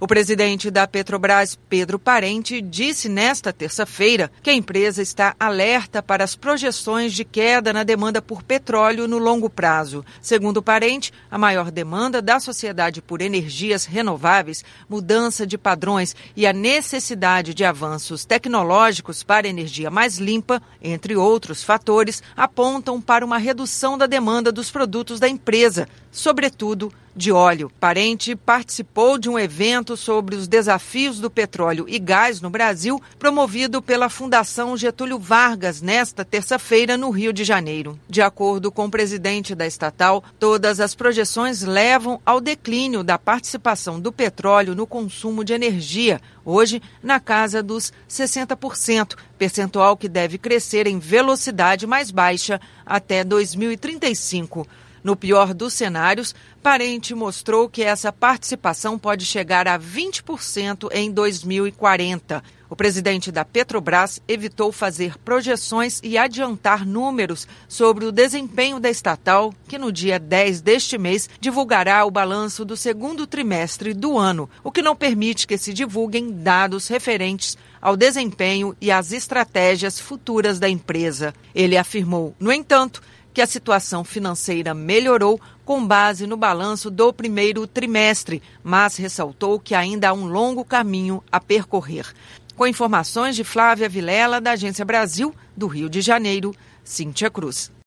O presidente da Petrobras, Pedro Parente, disse nesta terça-feira que a empresa está alerta para as projeções de queda na demanda por petróleo no longo prazo. Segundo Parente, a maior demanda da sociedade por energias renováveis, mudança de padrões e a necessidade de avanços tecnológicos para energia mais limpa, entre outros fatores, apontam para uma redução da demanda dos produtos da empresa, sobretudo de óleo. Parente participou de um evento sobre os desafios do petróleo e gás no Brasil, promovido pela Fundação Getúlio Vargas nesta terça-feira no Rio de Janeiro. De acordo com o presidente da estatal, todas as projeções levam ao declínio da participação do petróleo no consumo de energia, hoje na casa dos 60%, percentual que deve crescer em velocidade mais baixa até 2035. No pior dos cenários, Parente mostrou que essa participação pode chegar a 20% em 2040. O presidente da Petrobras evitou fazer projeções e adiantar números sobre o desempenho da estatal, que no dia 10 deste mês divulgará o balanço do segundo trimestre do ano, o que não permite que se divulguem dados referentes ao desempenho e às estratégias futuras da empresa. Ele afirmou, no entanto, que a situação financeira melhorou com base no balanço do primeiro trimestre, mas ressaltou que ainda há um longo caminho a percorrer. Com informações de Flávia Vilela, da Agência Brasil, do Rio de Janeiro, Cíntia Cruz.